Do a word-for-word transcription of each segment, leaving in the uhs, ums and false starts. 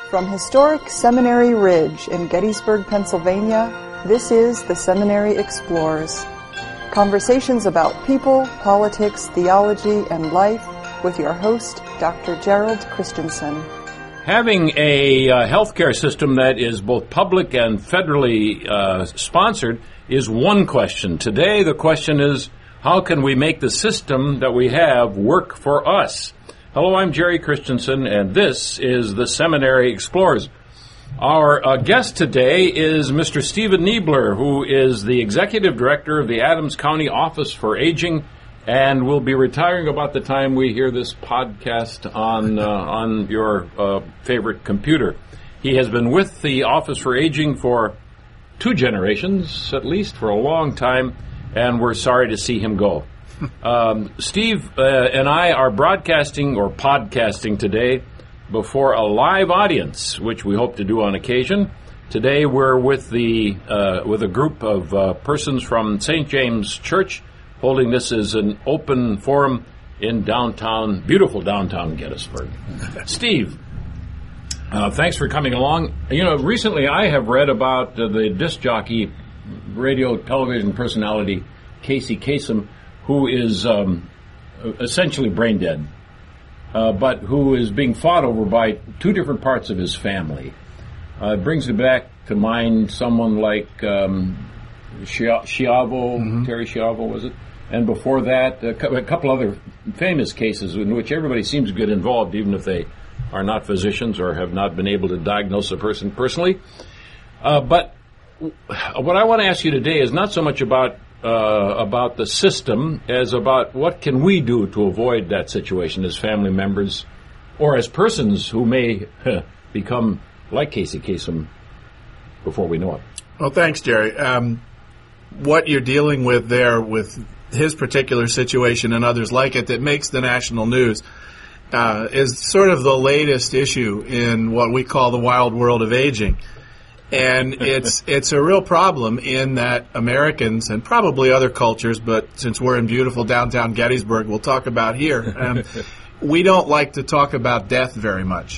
From historic Seminary Ridge in Gettysburg, Pennsylvania, this is The Seminary Explores. Conversations about people, politics, theology, and life with your host, Doctor Gerald Christensen. Having a uh, healthcare system that is both public and federally uh, sponsored is one question. Today, the question is, how can we make the system that we have work for us? Hello, I'm Jerry Christensen, and this is the Seminary Explorers. Our uh, guest today is Mister Stephen Niebler, who is the Executive Director of the Adams County Office for Aging, and will be retiring about the time we hear this podcast on uh, on your uh, favorite computer. He has been with the Office for Aging for two generations, at least, for a long time, and we're sorry to see him go. Um, Steve uh, and I are broadcasting or podcasting today before a live audience, which we hope to do on occasion. Today we're with the uh, with a group of uh, persons from Saint James Church, holding this as an open forum in downtown, beautiful downtown Gettysburg. Steve, uh, thanks for coming along. You know, recently I have read about uh, the disc jockey, radio, television personality Casey Kasem, who is um, essentially brain dead, uh, but who is being fought over by two different parts of his family. Uh, it brings me back to mind someone like um, Schiavo, mm-hmm. Terry Schiavo, was it? And before that, a couple other famous cases in which everybody seems to get involved, even if they are not physicians or have not been able to diagnose a person personally. Uh, but what I want to ask you today is not so much about Uh, about the system as about what can we do to avoid that situation as family members or as persons who may uh, become like Casey Kasem before we know it. Well, thanks, Jerry. Um, what you're dealing with there with his particular situation and others like it that makes the national news uh, is sort of the latest issue in what we call the wild world of aging. And it's it's a real problem in that Americans, and probably other cultures, but since we're in beautiful downtown Gettysburg, we'll talk about here, um, we don't like to talk about death very much.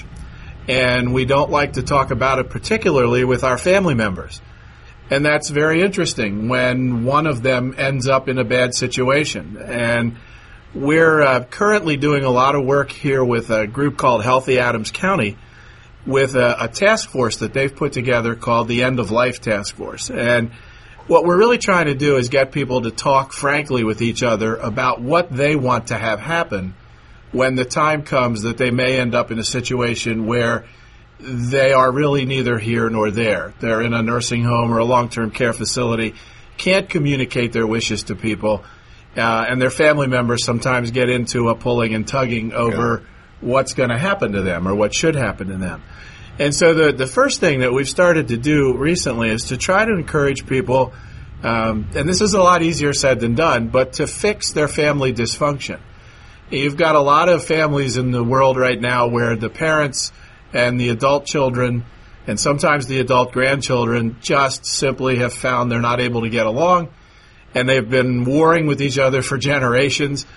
And we don't like to talk about it particularly with our family members. And that's very interesting when one of them ends up in a bad situation. And we're uh, currently doing a lot of work here with a group called Healthy Adams County, with a, a task force that they've put together called the End of Life Task Force. And what we're really trying to do is get people to talk frankly with each other about what they want to have happen when the time comes that they may end up in a situation where they are really neither here nor there. They're in a nursing home or a long-term care facility, can't communicate their wishes to people, uh, and their family members sometimes get into a pulling and tugging over yeah. what's going to happen to them or what should happen to them. And so the the first thing that we've started to do recently is to try to encourage people, um, and this is a lot easier said than done, but to fix their family dysfunction. You've got a lot of families in the world right now where the parents and the adult children and sometimes the adult grandchildren just simply have found they're not able to get along, and they've been warring with each other for generations.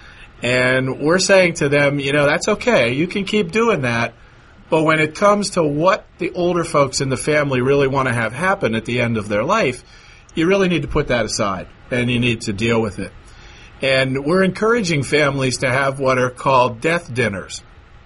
And we're saying to them, you know, that's okay. You can keep doing that. But when it comes to what the older folks in the family really want to have happen at the end of their life, you really need to put that aside, and you need to deal with it. And we're encouraging families to have what are called death dinners.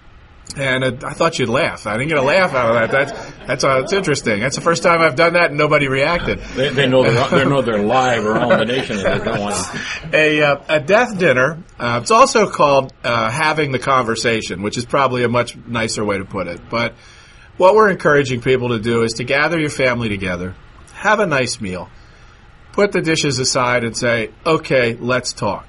And uh, I thought you'd laugh. I didn't get a laugh out of that. That's that's, uh, that's interesting. That's the first time I've done that and nobody reacted. They, they know they're they know they're live around the nation. And they don't want a uh, a death dinner. Uh, it's also called uh, having the conversation, which is probably a much nicer way to put it. But what we're encouraging people to do is to gather your family together, have a nice meal, put the dishes aside, and say, "Okay, let's talk."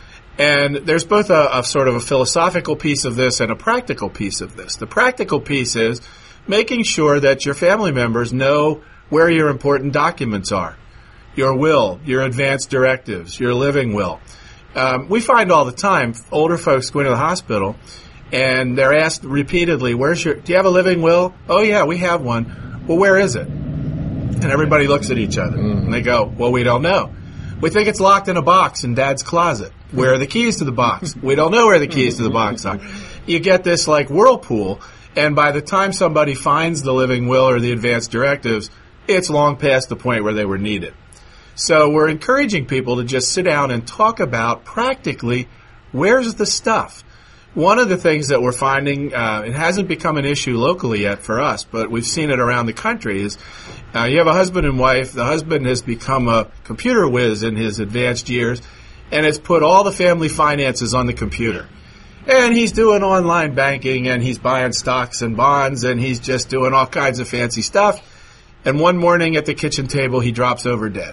And there's both a, a sort of a philosophical piece of this and a practical piece of this. The practical piece is making sure that your family members know where your important documents are, your will, your advance directives, your living will. Um, we find all the time older folks go into the hospital and they're asked repeatedly, "Where's your? Do you have a living will?" "Oh yeah, we have one." "Well, where is it?" And everybody looks at each other mm-hmm. and they go, "Well, we don't know. We think it's locked in a box in Dad's closet. Where are the keys to the box?" "We don't know where the keys to the box are." you get this like whirlpool, and by the time somebody finds the living will or the advance directives, it's long past the point where they were needed. So we're encouraging people to just sit down and talk about practically where's the stuff. One of the things that we're finding, uh, it hasn't become an issue locally yet for us, but we've seen it around the country, is uh, you have a husband and wife. The husband has become a computer whiz in his advanced years and has put all the family finances on the computer. And he's doing online banking, and he's buying stocks and bonds, and he's just doing all kinds of fancy stuff. And one morning at the kitchen table, he drops over dead.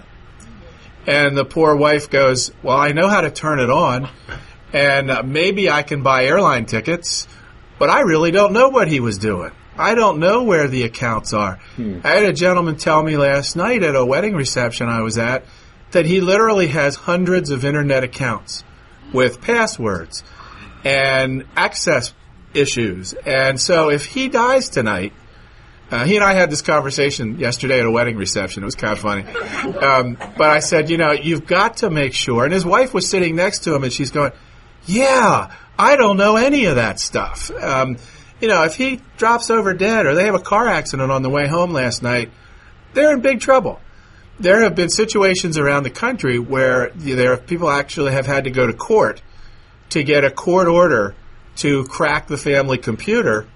And the poor wife goes, well, I know how to turn it on, and uh, maybe I can buy airline tickets, but I really don't know what he was doing. I don't know where the accounts are. Hmm. I had a gentleman tell me last night at a wedding reception I was at that he literally has hundreds of internet accounts with passwords and access issues. And so if he dies tonight, uh, he and I had this conversation yesterday at a wedding reception. It was kind of funny. Um, but I said, you know, you've got to make sure. And his wife was sitting next to him, and she's going, yeah, I don't know any of that stuff. Um, you know, if he drops over dead or they have a car accident on the way home last night, they're in big trouble. There have been situations around the country where there are people actually have had to go to court to get a court order to crack the family computer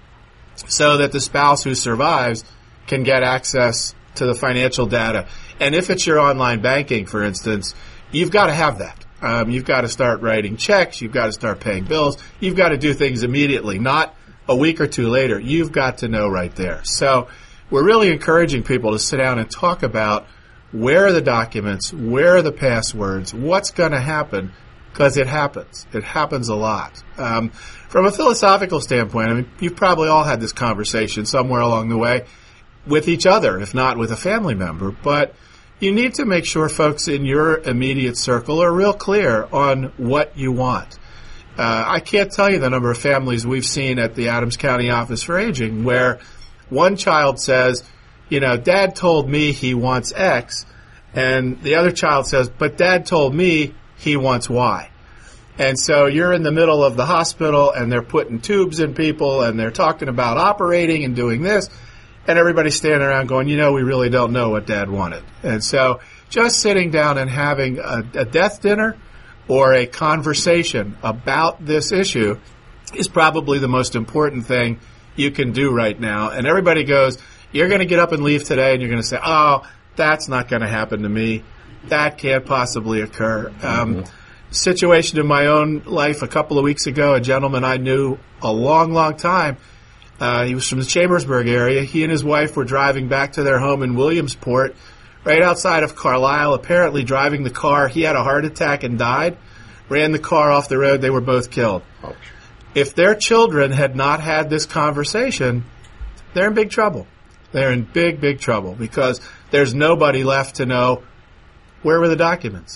so that the spouse who survives can get access to the financial data. And if it's your online banking, for instance, you've got to have that. Um, you've got to start writing checks. You've got to start paying bills. You've got to do things immediately, not a week or two later. You've got to know right there. So we're really encouraging people to sit down and talk about where are the documents, where are the passwords, what's going to happen, because it happens. It happens a lot. Um, from a philosophical standpoint, I mean, you've probably all had this conversation somewhere along the way with each other, if not with a family member. But you need to make sure folks in your immediate circle are real clear on what you want. Uh, I can't tell you the number of families we've seen at the Adams County Office for Aging where one child says, you know, Dad told me he wants X, and the other child says, but Dad told me he wants Y. And so you're in the middle of the hospital, and they're putting tubes in people, and they're talking about operating and doing this, and everybody's standing around going, you know, we really don't know what Dad wanted. And so just sitting down and having a, a death dinner or a conversation about this issue is probably the most important thing you can do right now. And everybody goes, you're going to get up and leave today, and you're going to say, oh, that's not going to happen to me. That can't possibly occur. Um, mm-hmm. Situation in my own life a couple of weeks ago, a gentleman I knew a long, long time, uh, he was from the Chambersburg area. He and his wife were driving back to their home in Williamsport, right outside of Carlisle, apparently driving the car. He had a heart attack and died, ran the car off the road. They were both killed. Ouch. If their children had not had this conversation, they're in big trouble. They're in big, big trouble because there's nobody left to know where were the documents.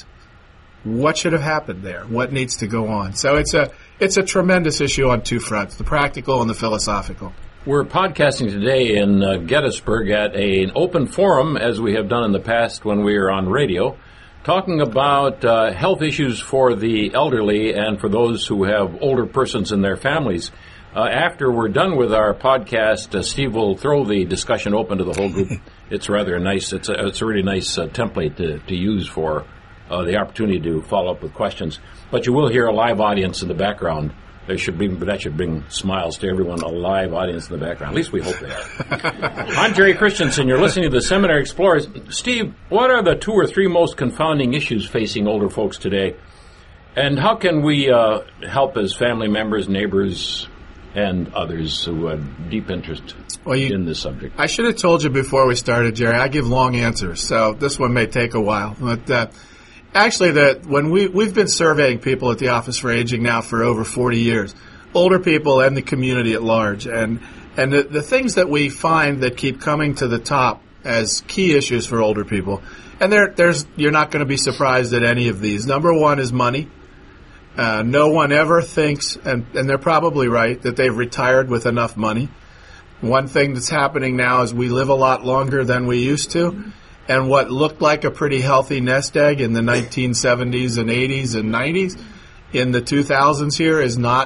What should have happened there? What needs to go on? So it's a it's a tremendous issue on two fronts, the practical and the philosophical. We're podcasting today in uh, Gettysburg at a, an open forum, as we have done in the past when we were on radio, talking about uh, health issues for the elderly and for those who have older persons in their families. Uh, after we're done with our podcast, uh, Steve will throw the discussion open to the whole group. It's rather nice. It's a, it's a really nice uh, template to, to use for uh, the opportunity to follow up with questions. But you will hear a live audience in the background. There should be, that should bring smiles to everyone, a live audience in the background. At least we hope they are. I'm Jerry Christensen. You're listening to the Seminary Explorers. Steve, what are the two or three most confounding issues facing older folks today? And how can we uh, help as family members, neighbors, and others who have deep interest well, you, in this subject? I should have told you before we started, Jerry. I give long answers, so this one may take a while. But uh, actually, the, when we, we've been surveying people at the Office for Aging now for over forty years, older people and the community at large. And, and the, the things that we find that keep coming to the top as key issues for older people, and there, there's you're not going to be surprised at any of these. Number one is money. Uh, no one ever thinks, and, and they're probably right, that they've retired with enough money. One thing that's happening now is we live a lot longer than we used to, and what looked like a pretty healthy nest egg in the nineteen seventies and eighties and nineties in the two thousands here is not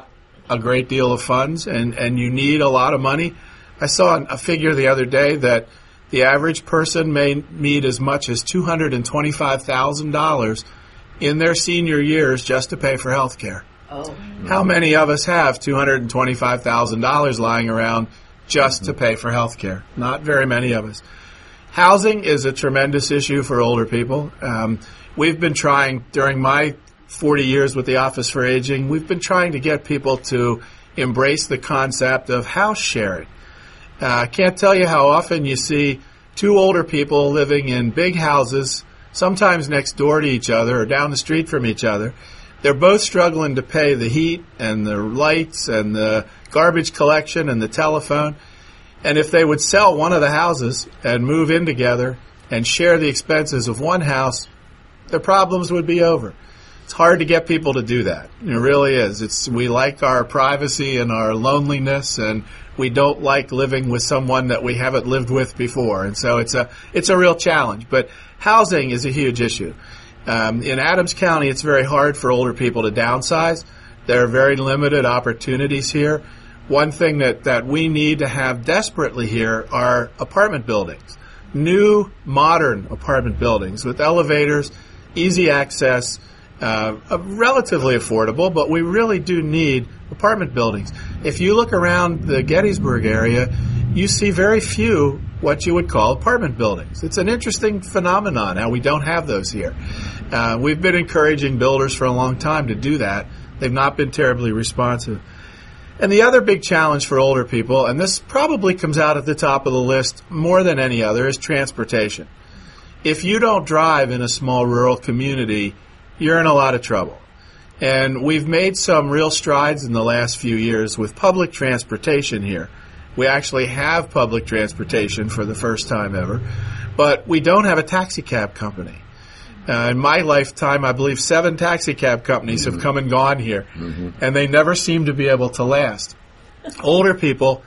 a great deal of funds and, and you need a lot of money. I saw a figure the other day that the average person may need as much as two hundred twenty-five thousand dollars in their senior years just to pay for health care. Oh. How many of us have two hundred twenty-five thousand dollars lying around just to pay for health care? Not very many of us. Housing is a tremendous issue for older people. Um, we've been trying, during my forty years with the Office for Aging, we've been trying to get people to embrace the concept of house sharing. I uh, can't tell you how often you see two older people living in big houses, sometimes next door to each other or down the street from each other. They're both struggling to pay the heat and the lights and the garbage collection and the telephone. And if they would sell one of the houses and move in together and share the expenses of one house, their problems would be over. It's hard to get people to do that. It really is. It's we like our privacy and our loneliness, and we don't like living with someone that we haven't lived with before. And so it's a it's a real challenge. But housing is a huge issue. Um, in Adams County, it's very hard for older people to downsize. There are very limited opportunities here. One thing that, that we need to have desperately here are apartment buildings. New, modern apartment buildings with elevators, easy access, Uh, relatively affordable, but we really do need apartment buildings. If you look around the Gettysburg area, you see very few what you would call apartment buildings. It's an interesting phenomenon how we don't have those here. Uh, we've been encouraging builders for a long time to do that. They've not been terribly responsive. And the other big challenge for older people, and this probably comes out at the top of the list more than any other, is transportation. If you don't drive in a small rural community, you're in a lot of trouble. And we've made some real strides in the last few years with public transportation here. We actually have public transportation for the first time ever, but we don't have a taxi cab company. Uh, in my lifetime, I believe seven taxi cab companies mm-hmm. have come and gone here, mm-hmm. and they never seem to be able to last. Older people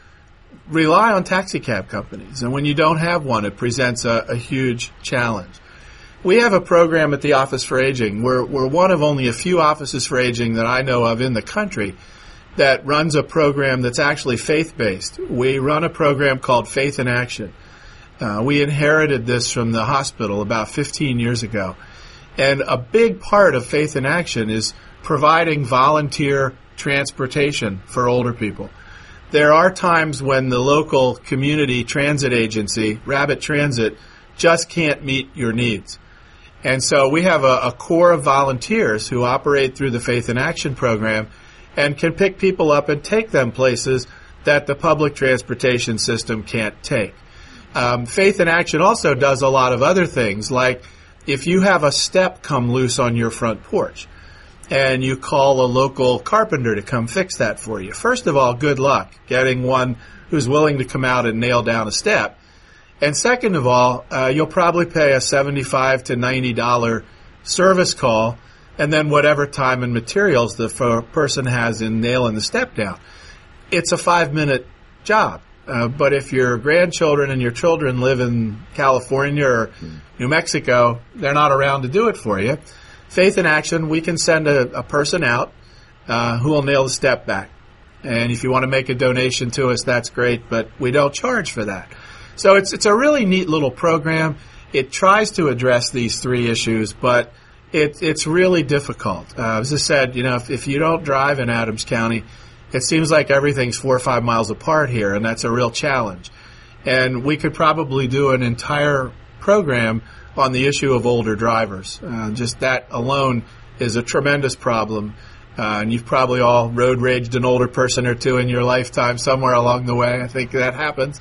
rely on taxi cab companies, and when you don't have one, it presents a, a huge challenge. We have a program at the Office for Aging. We're, we're one of only a few offices for aging that I know of in the country that runs a program that's actually faith-based. We run a program called Faith in Action. Uh, we inherited this from the hospital about fifteen years ago. And a big part of Faith in Action is providing volunteer transportation for older people. There are times when the local community transit agency, Rabbit Transit, just can't meet your needs. And so we have a, a core of volunteers who operate through the Faith in Action program and can pick people up and take them places that the public transportation system can't take. Um, Faith in Action also does a lot of other things, like if you have a step come loose on your front porch and you call a local carpenter to come fix that for you. First of all, good luck getting one who's willing to come out and nail down a step. And second of all, uh, you'll probably pay a seventy-five to ninety dollars service call and then whatever time and materials the f- person has in nailing the step down. It's a five-minute job. Uh, but if your grandchildren and your children live in California or New Mexico, they're not around to do it for you. Faith in Action, we can send a, a person out uh, who will nail the step back. And if you want to make a donation to us, that's great, but we don't charge for that. So it's it's a really neat little program. It tries to address these three issues, but it, it's really difficult. Uh, as I said, you know, if, if you don't drive in Adams County, it seems like everything's four or five miles apart here, and that's a real challenge. And we could probably do an entire program on the issue of older drivers. Uh, just that alone is a tremendous problem. Uh, and you've probably all road raged an older person or two in your lifetime somewhere along the way. I think that happens.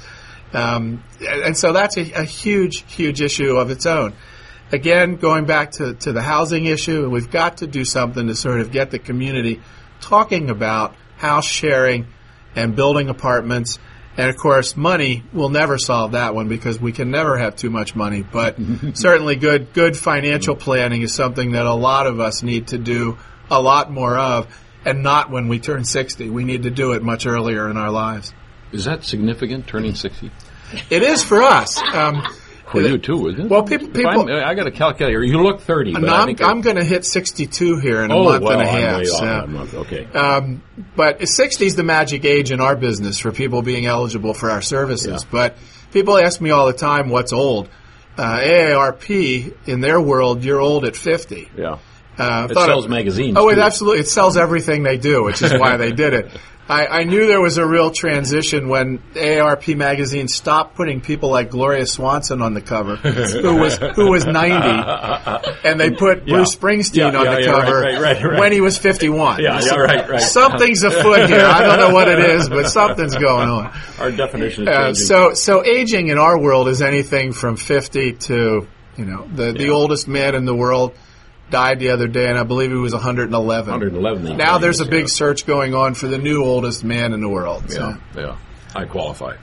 Um, and so that's a, a huge, huge issue of its own. Again, going back to, to the housing issue, we've got to do something to sort of get the community talking about house sharing and building apartments. And, of course, money will never solve that one because we can never have too much money. But certainly good, good financial planning is something that a lot of us need to do a lot more of, and not when we turn sixty. We need to do it much earlier in our lives. Is that significant, turning sixty? It is for us. Um, for you too, isn't it? Well, people, people I got a calculator. You look thirty. But no, I I'm, think I'm going to hit sixty-two here in a oh, month well, and a I'm half. way So. off that month. Okay. Um, but sixty is the magic age in our business for people being eligible for our services. Yeah. But people ask me all the time, what's old? Uh, A A R P, in their world, you're old at fifty. Yeah. Uh, it sells it, magazines. Oh, it too. absolutely. It sells everything they do, which is why they did it. I, I knew there was a real transition when A A R P magazine stopped putting people like Gloria Swanson on the cover, who was who was ninety, and they put yeah. Bruce Springsteen yeah, on yeah, the yeah, cover right, right, right. when he was fifty-one. Yeah, yeah, right, right. Something's afoot here. I don't know what it is, but something's going on. Our definition is Uh, changing. so, so aging in our world is anything from fifty to, you know, the, the Yeah. oldest man in the world died the other day, and I believe he was one hundred eleven. one hundred eleven. Now there's a big yeah. search going on for the new oldest man in the world. So. Yeah, yeah. I qualify.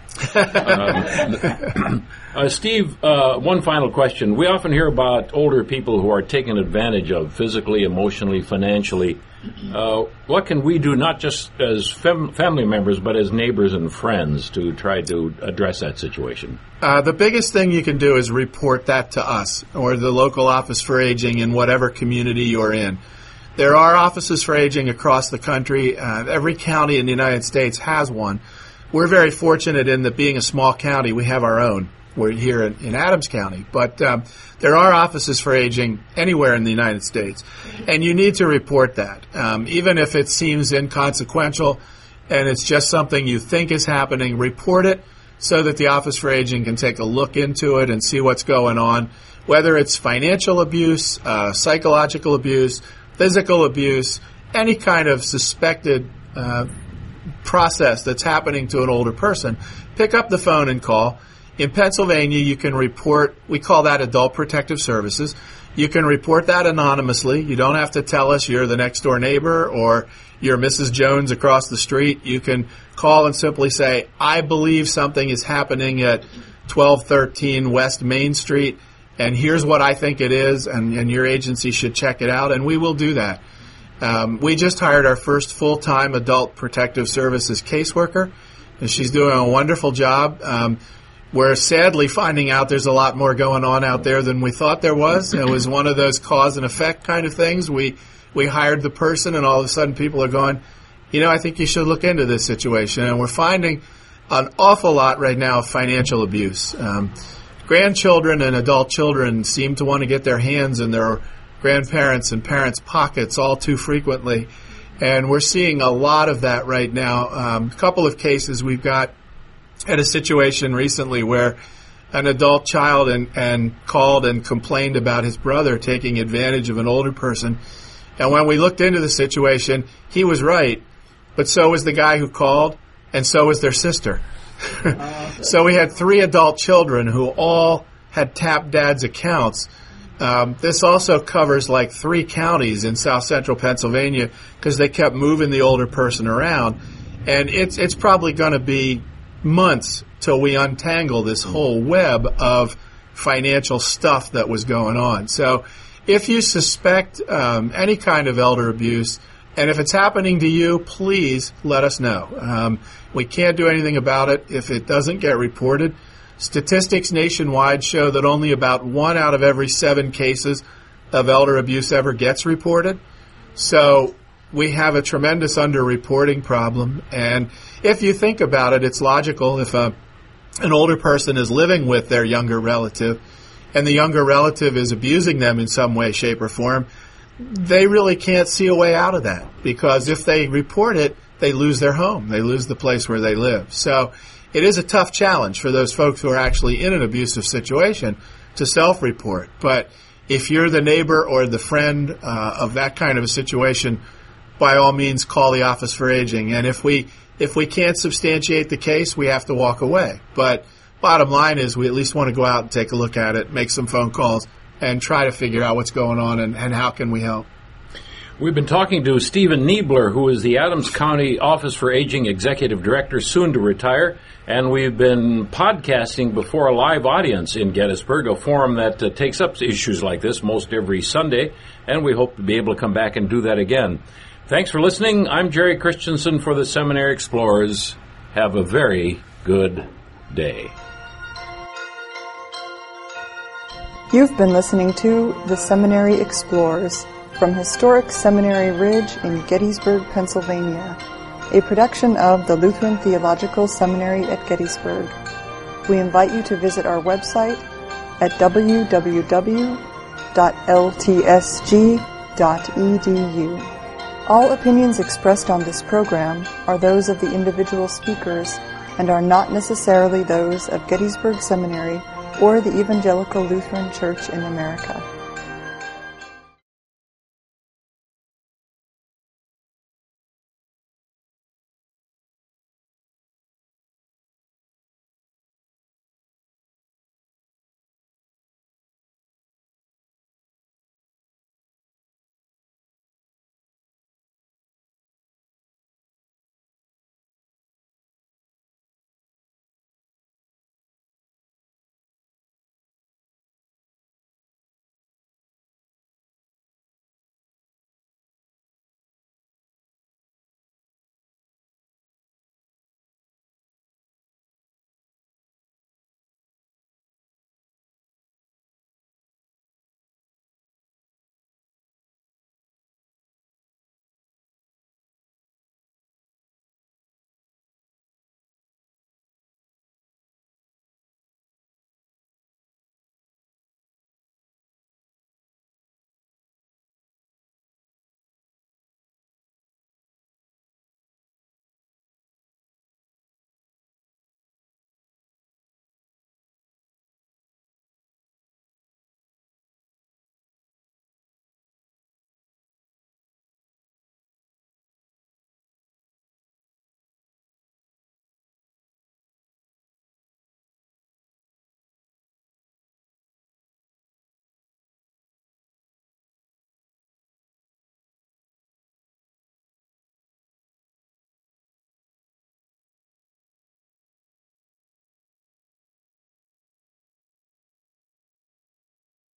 um, uh, Steve, uh, one final question. We often hear about older people who are taken advantage of physically, emotionally, financially. Uh, what can we do, not just as fam- family members, but as neighbors and friends, to try to address that situation? Uh, the biggest thing you can do is report that to us or the local office for aging in whatever community you're in. There are offices for aging across the country. Uh, every county in the United States has one. We're very fortunate in that being a small county, we have our own. We're here in, in Adams County. But um, there are offices for aging anywhere in the United States. And you need to report that. Um, even if it seems inconsequential and it's just something you think is happening, report it so that the Office for Aging can take a look into it and see what's going on. Whether it's financial abuse, uh, psychological abuse, physical abuse, any kind of suspected uh process that's happening to an older person, pick up the phone and call. In Pennsylvania, you can report, we call that Adult Protective Services. You can report that anonymously. You don't have to tell us you're the next door neighbor or you're Missus Jones across the street. You can call and simply say, I believe something is happening at twelve thirteen West Main Street, and here's what I think it is, and, and your agency should check it out, and we will do that. Um, we just hired our first full-time Adult Protective Services caseworker, and she's doing a wonderful job. Um, we're sadly finding out there's a lot more going on out there than we thought there was. It was one of those cause and effect kind of things. We we hired the person, and all of a sudden people are going, you know, I think you should look into this situation. And we're finding an awful lot right now of financial abuse. Um, grandchildren and adult children seem to want to get their hands in their grandparents' and parents' pockets all too frequently. And we're seeing a lot of that right now. Um, a couple of cases we've got had a situation recently where an adult child and, and called and complained about his brother taking advantage of an older person. And when we looked into the situation, he was right, but so was the guy who called, and so was their sister. uh, okay. So we had three adult children who all had tapped dad's accounts. Um, this also covers like three counties in south central Pennsylvania because they kept moving the older person around. And it's it's probably going to be months till we untangle this whole web of financial stuff that was going on. So if you suspect um, any kind of elder abuse, and if it's happening to you, please let us know. Um, we can't do anything about it if it doesn't get reported. Statistics nationwide show that only about one out of every seven cases of elder abuse ever gets reported. So we have a tremendous underreporting problem. And if you think about it, it's logical. If a, an older person is living with their younger relative and the younger relative is abusing them in some way, shape, or form, they really can't see a way out of that. Because if they report it, they lose their home. They lose the place where they live. So it is a tough challenge for those folks who are actually in an abusive situation to self-report. But if you're the neighbor or the friend uh, of that kind of a situation, by all means, call the Office for Aging. And if we if we can't substantiate the case, we have to walk away. But bottom line is we at least want to go out and take a look at it, make some phone calls, and try to figure out what's going on and, and how can we help. We've been talking to Stephen Niebler, who is the Adams County Office for Aging Executive Director, soon to retire, and we've been podcasting before a live audience in Gettysburg, a forum that uh, takes up issues like this most every Sunday, and we hope to be able to come back and do that again. Thanks for listening. I'm Jerry Christensen for the Seminary Explorers. Have a very good day. You've been listening to The Seminary Explores from historic Seminary Ridge in Gettysburg, Pennsylvania, a production of the Lutheran Theological Seminary at Gettysburg. We invite you to visit our website at w w w dot l t s g dot e d u. All opinions expressed on this program are those of the individual speakers and are not necessarily those of Gettysburg Seminary or the Evangelical Lutheran Church in America.